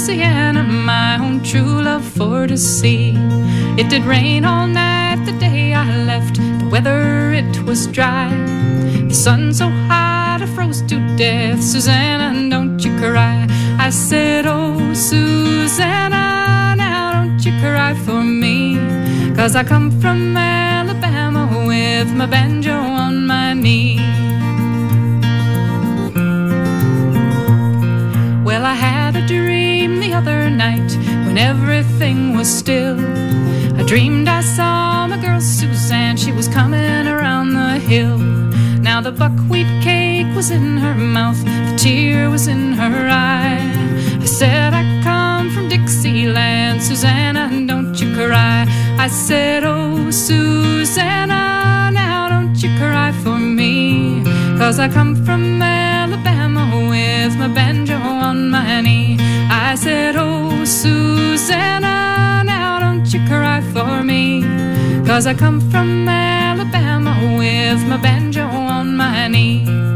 Louisiana, my own true love for to see. It did rain all night the day I left, the weather it was dry. The sun so hot I froze to death. Susanna, don't you cry. I said, oh Susanna, now don't you cry for me, 'cause I come from Alabama with my banjo on my knee. Well, I had a dream the other night when everything was still. I dreamed I saw my girl Suzanne, she was coming around the hill. Now the buckwheat cake was in her mouth, the tear was in her eye. I said, I come from Dixieland, Susanna, don't you cry. I said, oh Susanna, now don't you cry for me, 'cause I come from Alabama with my banjo on my knee. I said, oh Susanna, now don't you cry for me, 'cause I come from Alabama with my banjo on my knee.